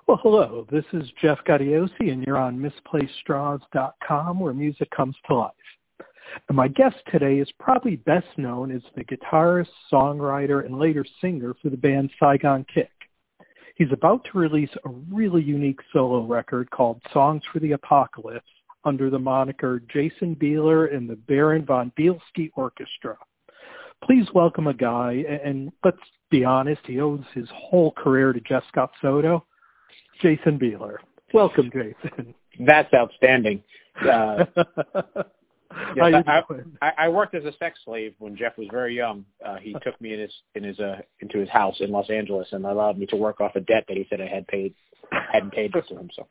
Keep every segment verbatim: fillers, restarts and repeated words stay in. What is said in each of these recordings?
Well, hello. This is Jeff Gaudiosi, and you're on misplaced straws dot com, where music comes to life. And my guest today is probably best known as the guitarist, songwriter, and later singer for the band Saigon Kick. He's about to release a really unique solo record called Songs for the Apocalypse under the moniker Jason Bieler and the Baron von Bielski Orchestra. Please welcome a guy, and let's be honest, he owes his whole career to Jeff Scott Soto, Jason Bieler. Welcome, Jason. That's outstanding. Uh, yes, I, I, I worked as a sex slave when Jeff was very young. Uh, he took me in his, in his, uh, into his house in Los Angeles and allowed me to work off a debt that he said I had paid, hadn't paid to him. So.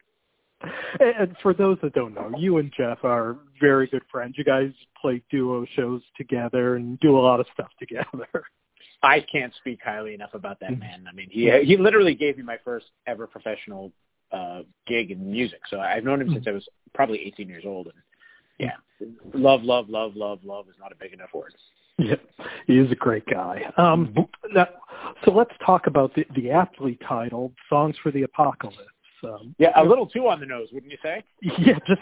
And for those that don't know, you and Jeff are very good friends. You guys play duo shows together and do a lot of stuff together. I can't speak highly enough about that man. I mean, he he literally gave me my first ever professional uh, gig in music. So I've known him since I was probably eighteen years old. And yeah, love, love, love, love, love is not a big enough word. Yeah, he is a great guy. Um, now, so let's talk about the, the aptly titled Songs for the Apocalypse. Um, yeah, a little too on the nose, wouldn't you say? Yeah, just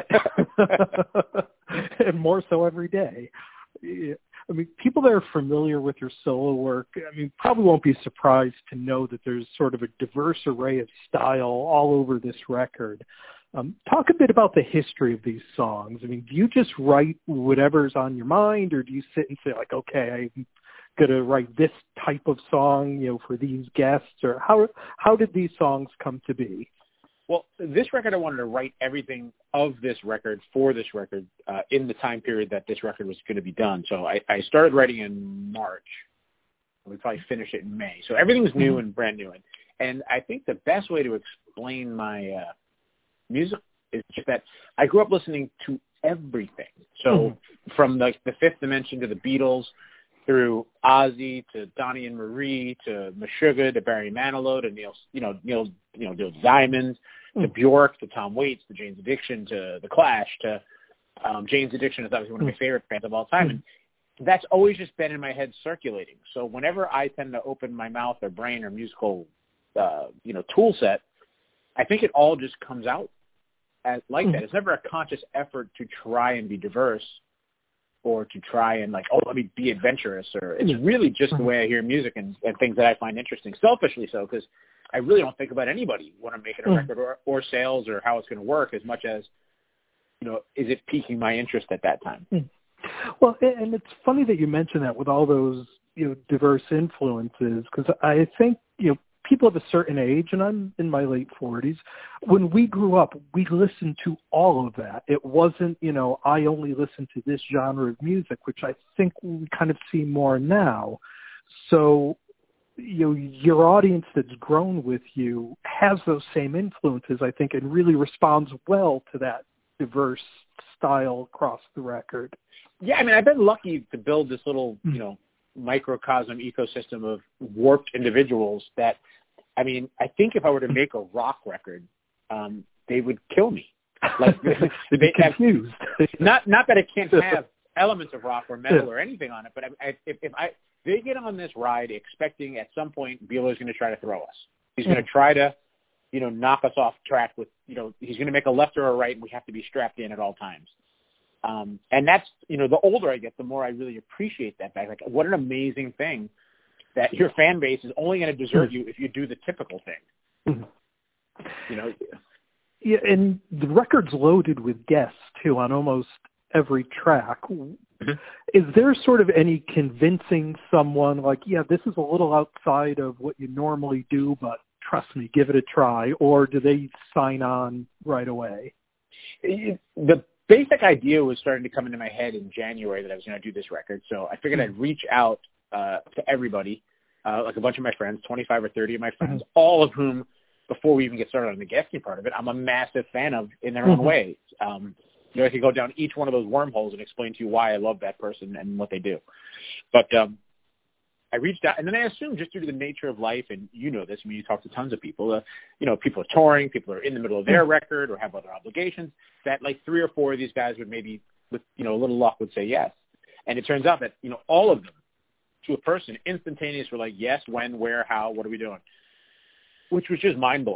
a bit. And more so every day. Yeah. I mean, people that are familiar with your solo work, I mean, probably won't be surprised to know that there's sort of a diverse array of style all over this record. Um, talk a bit about the history of these songs. I mean, do you just write whatever's on your mind, or do you sit and say, like, okay, I'm going to write this type of song, you know, for these guests, or how how did these songs come to be? Well, this record, I wanted to write everything of this record for this record uh, in the time period that this record was going to be done. So I, I started writing in March. We probably finished it in May. So everything was new and brand new. And, and I think the best way to explain my uh, music is just that I grew up listening to everything. So mm-hmm. from the, the Fifth Dimension to the Beatles, through Ozzy to Donnie and Marie to Meshuggah to Barry Manilow to Neil, you know, Neil, you know, Neil Diamond to Bjork to Tom Waits to Jane's Addiction to The Clash to um, Jane's Addiction is obviously one of my favorite bands of all time, and that's always just been in my head circulating. So whenever I tend to open my mouth or brain or musical, uh, you know, tool set, I think it all just comes out as like that. It's never a conscious effort to try and be diverse, or to try and like, oh, let me be adventurous, or it's really just the way I hear music and, and things that I find interesting, selfishly so, because I really don't think about anybody when I'm making a record or, or sales or how it's going to work as much as, you know, is it piquing my interest at that time? Well, and it's funny that you mention that with all those, you know, diverse influences, because I think, you know, people of a certain age, and I'm in my late forties, when we grew up, we listened to all of that. It wasn't, you know, I only listen to this genre of music, which I think we kind of see more now. So, you know, your audience that's grown with you has those same influences, I think, and really responds well to that diverse style across the record. Yeah, I mean, I've been lucky to build this little, you know, microcosm ecosystem of warped individuals that, I mean, I think if I were to make a rock record, um, they would kill me. Like they'd be confused. Have, not not that it can't have elements of rock or metal or anything on it, but I, I, if, if I they get on this ride expecting at some point Bieler's going to try to throw us. He's going to try to, you know, knock us off track with, you know, he's going to make a left or a right, and we have to be strapped in at all times. Um, and that's, you know, the older I get, the more I really appreciate that fact. Like, what an amazing thing that your fan base is only going to desert you if you do the typical thing. Mm-hmm. You know? Yeah, and the record's loaded with guests, too, on almost every track. Mm-hmm. Is there sort of any convincing someone, like, yeah, this is a little outside of what you normally do, but trust me, give it a try, or do they sign on right away? The basic idea was starting to come into my head in January that I was going to do this record. So I figured I'd reach out uh, to everybody, uh, like a bunch of my friends, twenty-five or thirty of my friends, mm-hmm. all of whom, before we even get started on the guesting part of it, I'm a massive fan of in their mm-hmm. own ways. Um, you know, I could go down each one of those wormholes and explain to you why I love that person and what they do. But um, I reached out, and then I assumed just due to the nature of life, and you know this, I mean, you talk to tons of people, uh, you know, people are touring, people are in the middle of their record or have other obligations, that like three or four of these guys would maybe, with, you know, a little luck, would say yes. And it turns out that, you know, all of them, to a person, instantaneous were like, yes, when, where, how, what are we doing? Which was just mind-blowing.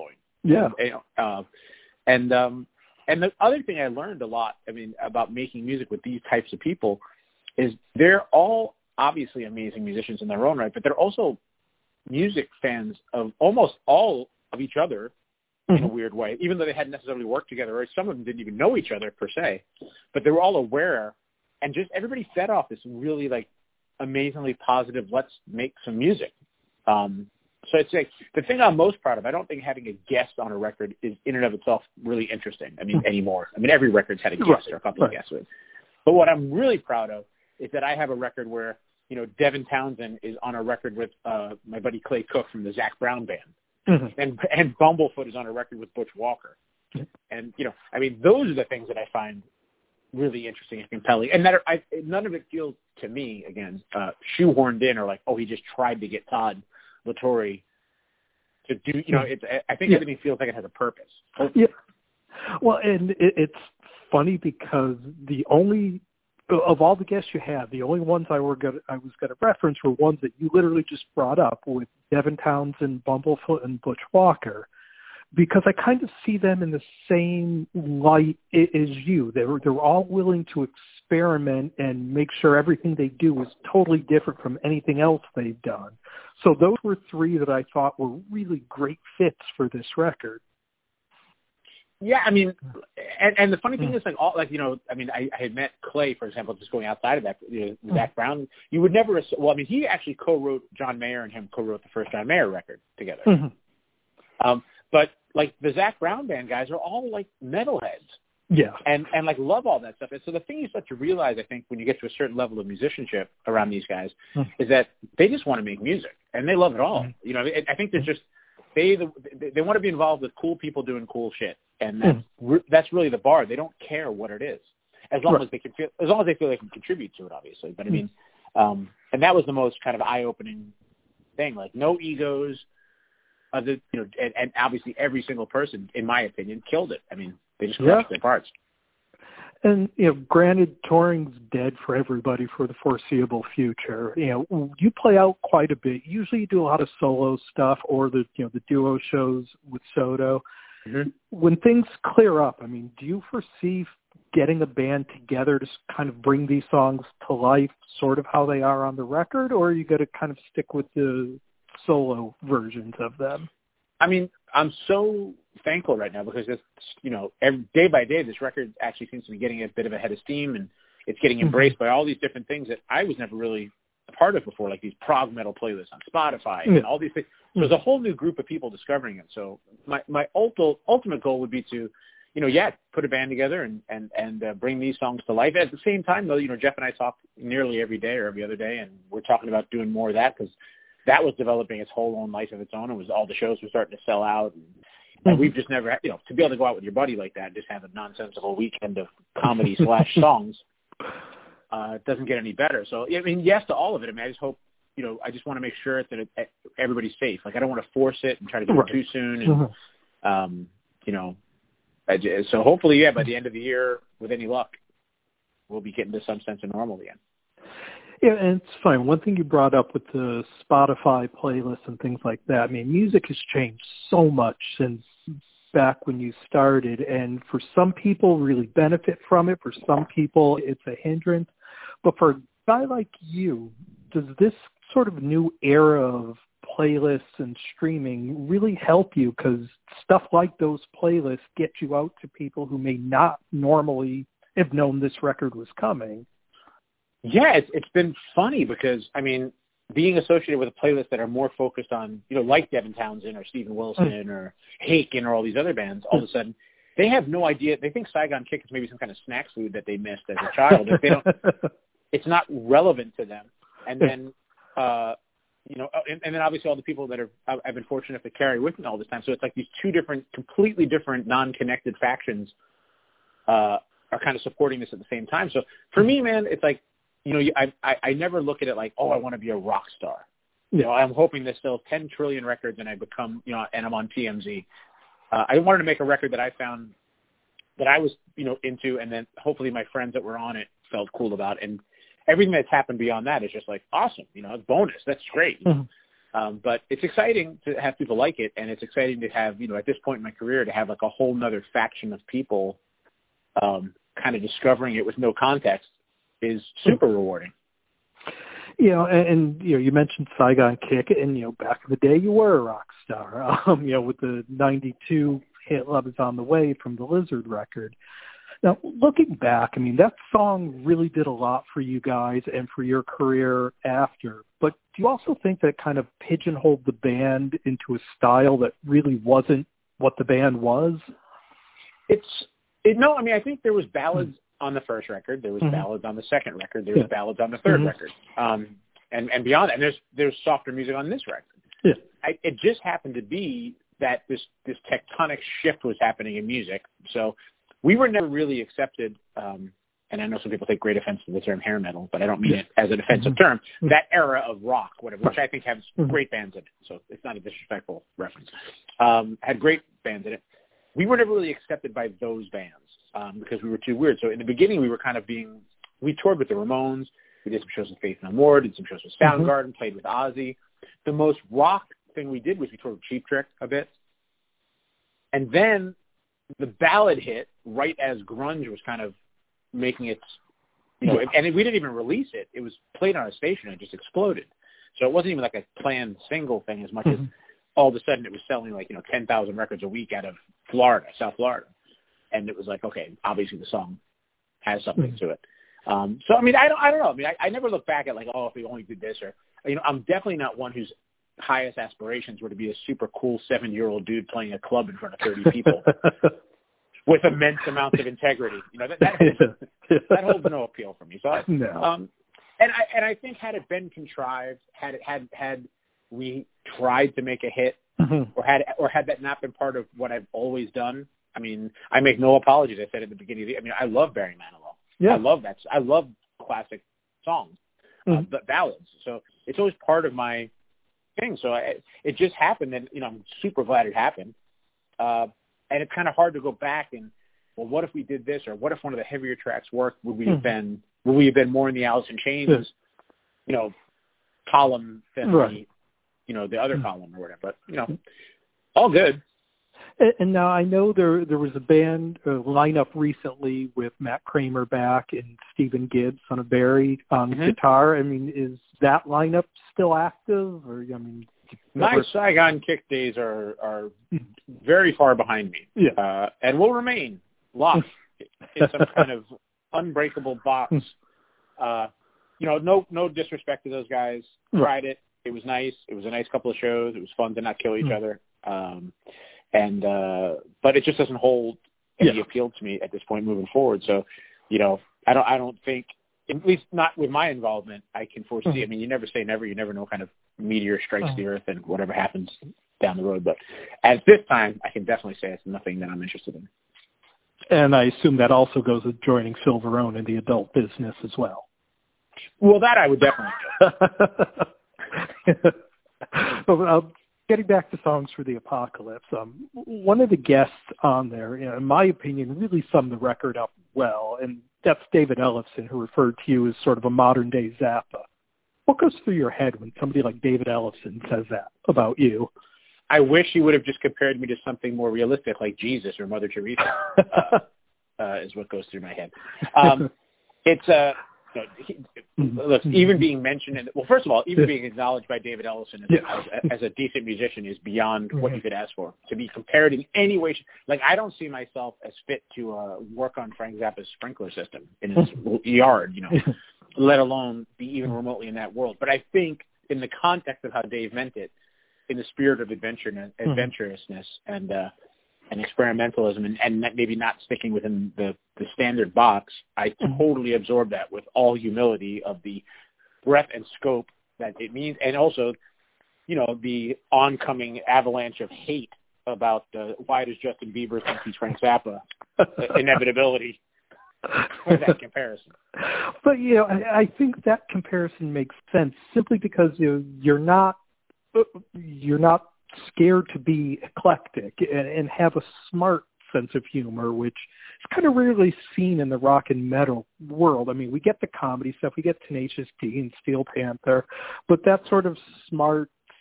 Yeah. And, uh, and, um, and the other thing I learned a lot, I mean, about making music with these types of people is they're all obviously amazing musicians in their own right, but they're also music fans of almost all of each other mm-hmm. in a weird way, even though they hadn't necessarily worked together, or some of them didn't even know each other per se, but they were all aware, and just everybody fed off this really like amazingly positive, let's make some music. Um, so it's like the thing I'm most proud of, I don't think having a guest on a record is in and of itself really interesting. I mean, mm-hmm. anymore. I mean, every record's had a guest right. or a couple right. of guests with. But what I'm really proud of is that I have a record where, you know, Devin Townsend is on a record with uh, my buddy Clay Cook from the Zac Brown Band. Mm-hmm. And and Bumblefoot is on a record with Butch Walker. Mm-hmm. And, you know, I mean, those are the things that I find really interesting and compelling. And that are, I, none of it feels, to me, again, uh, shoehorned in or like, oh, he just tried to get Todd LaTorre to do, you know, it's, I think yeah. everything feels like it has a purpose. Yeah. Well, and it, it's funny because the only, of all the guests you had, the only ones I were gonna, I was going to reference were ones that you literally just brought up with Devin Townsend, Bumblefoot, and Butch Walker, because I kind of see them in the same light as you. They're they're all willing to experiment and make sure everything they do is totally different from anything else they've done. So those were three that I thought were really great fits for this record. Yeah, I mean, and, and the funny thing mm. is, like, all, like, you know, I mean, I, I had met Clay, for example, just going outside of that, you know, mm. Zac Brown. You would never, well, I mean, he actually co-wrote, John Mayer and him co-wrote the first John Mayer record together. Mm-hmm. Um, but, like, the Zac Brown Band guys are all, like, metalheads. Yeah. And, and like, love all that stuff. And so the thing you start to realize, I think, when you get to a certain level of musicianship around these guys, mm. is that they just want to make music, and they love it all. Mm. You know, I, I think there's just, they, they, they want to be involved with cool people doing cool shit. And that's, mm. that's really the bar. They don't care what it is, as long right. as they can feel, as long as they feel they can contribute to it, obviously. But I mean, mm. um, and that was the most kind of eye-opening thing. Like, no egos. Other, you know, and, and obviously every single person, in my opinion, killed it. I mean, they just crushed yeah. their parts. And, you know, granted, touring's dead for everybody for the foreseeable future. You know, you play out quite a bit. Usually you do a lot of solo stuff or the, you know, the duo shows with Soto. Mm-hmm. When things clear up, I mean, do you foresee getting a band together to kind of bring these songs to life, sort of how they are on the record, or are you going to kind of stick with the solo versions of them? I mean, I'm so thankful right now because it's, you know, every, day by day, this record actually seems to be getting a bit of a head of steam, and it's getting embraced mm-hmm. by all these different things that I was never really a part of before, like these prog metal playlists on Spotify mm-hmm. and all these things. So there's a whole new group of people discovering it. So my, my ultimate, ultimate goal would be to, you know, yeah, put a band together and, and, and uh, bring these songs to life. At the same time, though, you know, Jeff and I talk nearly every day or every other day, and we're talking about doing more of that because that was developing its whole own life of its own. It was all the shows were starting to sell out. And, and mm-hmm. we've just never had, you know, to be able to go out with your buddy like that and just have a nonsensical weekend of comedy slash songs uh, doesn't get any better. So, I mean, yes to all of it. I mean, I just hope, you know, I just want to make sure that it, everybody's safe. Like, I don't want to force it and try to do right. it too soon. And, mm-hmm. um, you know, I just, so hopefully, yeah, by the end of the year, with any luck, we'll be getting to some sense of normal again. Yeah, and it's fine. One thing you brought up with the Spotify playlists and things like that, I mean, music has changed so much since back when you started, and for some people really benefit from it. For some people, it's a hindrance. But for a guy like you, does this sort of new era of playlists and streaming really help you? Because stuff like those playlists get you out to people who may not normally have known this record was coming. Yeah, it's, it's been funny because, I mean, being associated with a playlist that are more focused on, you know, like Devin Townsend or Steven Wilson mm. or Haken or all these other bands, all mm. of a sudden, they have no idea. They think Saigon Kick is maybe some kind of snack food that they missed as a child. If they don't, it's not relevant to them. And then, uh, you know, and, and then obviously all the people that are, I've been fortunate to carry with me all this time. So it's like these two different, completely different, non-connected factions uh, are kind of supporting this at the same time. So for me, man, it's like, you know, I, I I never look at it like, oh, I want to be a rock star. You know, I'm hoping there's still ten trillion records and I become, you know, and I'm on T M Z. Uh, I wanted to make a record that I found that I was, you know, into, and then hopefully my friends that were on it felt cool about. And everything that's happened beyond that is just like awesome. You know, it's bonus. That's great. Mm-hmm. Um, but it's exciting to have people like it, and it's exciting to have, you know, at this point in my career, to have like a whole nother faction of people um, kind of discovering it with no context is super rewarding. You know, and, and you know, you mentioned Saigon Kick, and you know, back in the day, you were a rock star. Um, you know, with the ninety-two hit "Love Is on the Way" from the Lizard record. Now, looking back, I mean, that song really did a lot for you guys and for your career after. But do you also think that kind of pigeonholed the band into a style that really wasn't what the band was? It's it, no, I mean, I think there was ballads mm-hmm. on the first record. There was mm-hmm. ballads on the second record. There was yeah. ballads on the third mm-hmm. record. Um, and, and beyond that, and there's there's softer music on this record. Yeah. I, it just happened to be that this this tectonic shift was happening in music. So we were never really accepted, um, and I know some people take great offense to the term hair metal, but I don't mean it as an offensive mm-hmm. term, that era of rock, whatever, which I think has mm-hmm. great bands in it, so it's not a disrespectful reference, um, had great bands in it. We were never really accepted by those bands um, because we were too weird. So in the beginning, we were kind of being, we toured with the Ramones, we did some shows with Faith No More, did some shows with Soundgarden, mm-hmm. played with Ozzy. The most rock thing we did was we toured with Cheap Trick a bit. And then the ballad hit right as grunge was kind of making its, you know, and we didn't even release it. It was played on a station and it just exploded. So it wasn't even like a planned single thing as much mm-hmm. as all of a sudden it was selling like, you know, ten thousand records a week out of Florida, South Florida. And it was like, okay, obviously the song has something mm-hmm. to it. Um, so, I mean, I don't, I don't know. I mean, I, I never look back at like, oh, if we only did this or, you know, I'm definitely not one whose highest aspirations were to be a super cool seven-year-old dude playing a club in front of thirty people with immense amounts of integrity. You know, that that, that holds no appeal for me. So, I, no. um, and I and I think had it been contrived, had it had had we tried to make a hit, mm-hmm. or had or had that not been part of what I've always done. I mean, I make no apologies. I said at the beginning of the, I mean, I love Barry Manilow. Yeah. I love that. I love classic songs, mm-hmm. uh, but ballads. So it's always part of my thing. So I, it just happened, and you know, I'm super glad it happened. Uh, and it's kind of hard to go back and, well, what if we did this, or what if one of the heavier tracks worked? Would we have been, would we have been more in the Alice in Chains, yeah. you know, column than right. the, you know, the other column or whatever? But you know, all good. And, and now I know there there was a band uh, lineup recently with Matt Kramer back and Stephen Gibbs on a Barry on mm-hmm. guitar. I mean, is that lineup still active? Or I mean, my ever... Saigon Kick days are are very far behind me, yeah. uh, and will remain locked in some kind of unbreakable box. Uh, you know, no no disrespect to those guys. Right. Tried it. It was nice. It was a nice couple of shows. It was fun to not kill each mm-hmm. other. Um, and uh, but it just doesn't hold any yeah. appeal to me at this point moving forward. So, you know, I don't I don't think, at least not with my involvement, I can foresee. Mm-hmm. I mean, you never say never. You never know, kind of meteor strikes oh. the earth and whatever happens down the road. But at this time, I can definitely say it's nothing that I'm interested in. And I assume that also goes with joining Silverone in the adult business as well. Well, that I would definitely do. Well, uh, getting back to Songs for the Apocalypse, um, one of the guests on there, you know, in my opinion, really summed the record up well, and that's David Ellefson, who referred to you as sort of a modern-day Zappa. What goes through your head when somebody like David Ellefson says that about you? I wish he would have just compared me to something more realistic, like Jesus or Mother Teresa, uh, uh, is what goes through my head. Um, it's uh, you know, he, look, even being mentioned, in, well, first of all, even being acknowledged by David Ellefson as, yeah. as, as a decent musician is beyond mm-hmm. what you could ask for. To be compared in any way, like I don't see myself as fit to uh, work on Frank Zappa's sprinkler system in his yard, you know, let alone be even remotely in that world. But I think in the context of how Dave meant it, in the spirit of adventure, adventurousness and uh, and experimentalism, and, and maybe not sticking within the, the standard box, I totally absorb that with all humility of the breadth and scope that it means, and also, you know, the oncoming avalanche of hate about uh, why does Justin Bieber think he's Frank Zappa, inevitability with that comparison. But, you know, I, I think that comparison makes sense simply because you know, you're not you're not scared to be eclectic and, and have a smart sense of humor, which is kind of rarely seen in the rock and metal world. I mean, we get the comedy stuff, we get Tenacious D and Steel Panther, but that sort of smart,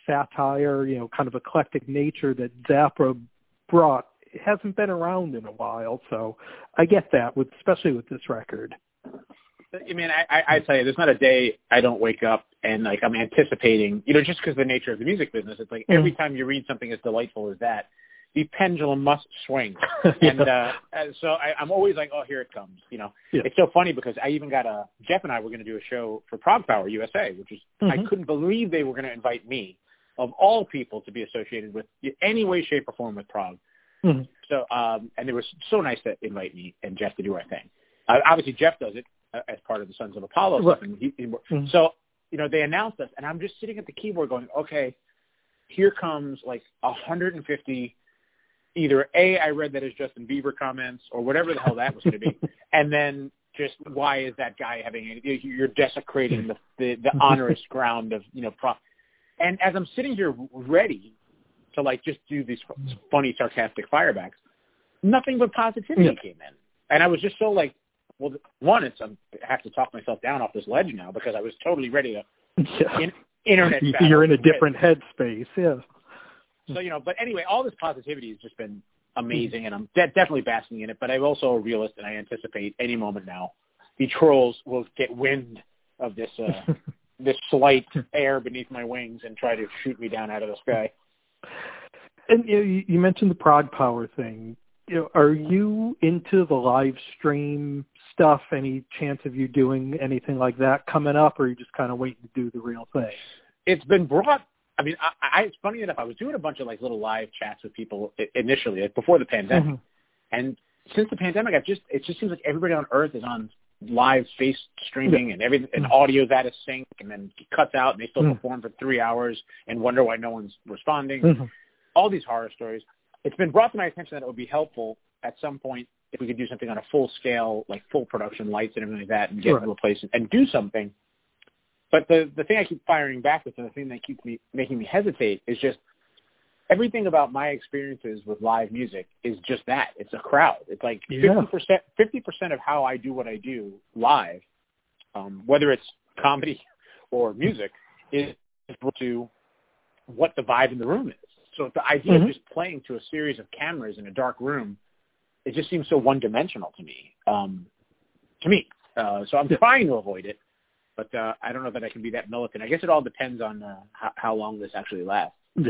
satire, you know, kind of eclectic nature that Zappa brought hasn't been around in a while. So I get that, with especially with this record. I mean, I, I, I tell you, there's not a day I don't wake up and, like, I'm anticipating, you know, just because of the nature of the music business, it's like every time you read something as delightful as that, the pendulum must swing. And uh, so I, I'm always like, oh, here it comes. You know, yeah. It's so funny because I even got a, Jeff and I were going to do a show for Prog Power U S A, which is, mm-hmm. I couldn't believe they were going to invite me, of all people, to be associated with any way, shape, or form with prog. Mm-hmm. So, um, and it was so nice to invite me and Jeff to do our thing. Uh, obviously, Jeff does it uh, as part of the Sons of Apollo stuff. And he, he, mm-hmm. So, you know, they announced us, and I'm just sitting at the keyboard going, okay, here comes like one hundred fifty. Either A, I read that as Justin Bieber comments, or whatever the hell that was going to be, and then just why is that guy having any, you're desecrating the, the, the onerous ground of, you know, prop. And as I'm sitting here ready to, like, just do these funny, sarcastic firebacks, nothing but positivity yeah. came in. And I was just so, like, well, one, it's I have to talk myself down off this ledge now because I was totally ready to yeah. in, internet You're in a different headspace, yeah. So, you know, but anyway, all this positivity has just been amazing, and I'm de- definitely basking in it, but I'm also a realist, and I anticipate any moment now the trolls will get wind of this uh, this slight air beneath my wings and try to shoot me down out of the sky. And you, know, you mentioned the Prog Power thing. You know, are you into the live stream stuff? Any chance of you doing anything like that coming up, or are you just kind of waiting to do the real thing? It's been brought... I mean, I, I, it's funny enough, I was doing a bunch of, like, little live chats with people initially, like, before the pandemic. Mm-hmm. And since the pandemic, I've just, it just seems like everybody on earth is on live face streaming, yeah. and everything, and audio's out of sync, and then it cuts out, and they still mm-hmm. perform for three hours and wonder why no one's responding. Mm-hmm. All these horror stories. It's been brought to my attention that it would be helpful at some point if we could do something on a full scale, like full production lights and everything like that, and get right. to a place and do something. But the, the thing I keep firing back with, and the thing that keeps me making me hesitate, is just everything about my experiences with live music is just that. It's a crowd. It's like yeah. fifty percent, fifty percent of how I do what I do live, um, whether it's comedy or music, is to what the vibe in the room is. So the idea mm-hmm. of just playing to a series of cameras in a dark room, it just seems so one-dimensional to me. Um, to me. Uh, so I'm trying to avoid it. But uh, I don't know that I can be that militant. I guess it all depends on uh, how, how long this actually lasts. Yeah.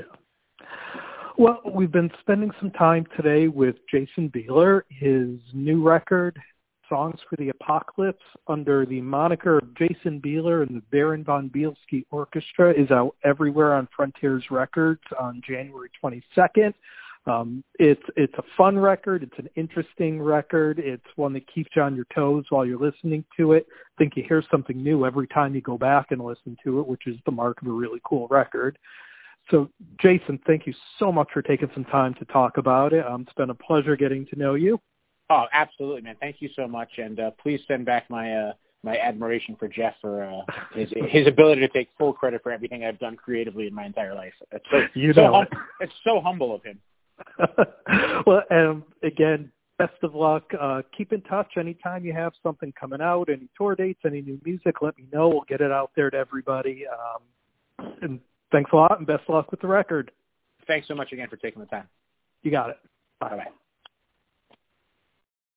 Well, we've been spending some time today with Jason Bieler. His new record, Songs for the Apocalypse, under the moniker of Jason Bieler and the Baron von Bielski Orchestra, is out everywhere on Frontiers Records on January twenty-second. Um, it's it's a fun record. It's an interesting record. It's one that keeps you on your toes while you're listening to it. I think you hear something new every time you go back and listen to it, which is the mark of a really cool record. So, Jason, thank you so much for taking some time to talk about it. Um, it's been a pleasure getting to know you. Oh, absolutely, man. Thank you so much. And uh, please send back my uh, my admiration for Jeff for uh, his his ability to take full credit for everything I've done creatively in my entire life. It's so, you so know hum- it. It's so humble of him. Well, um, again, best of luck. Uh, keep in touch anytime you have something coming out, any tour dates, any new music, let me know. We'll get it out there to everybody. Um, and thanks a lot, and best of luck with the record. Thanks so much again for taking the time. You got it. Bye-bye.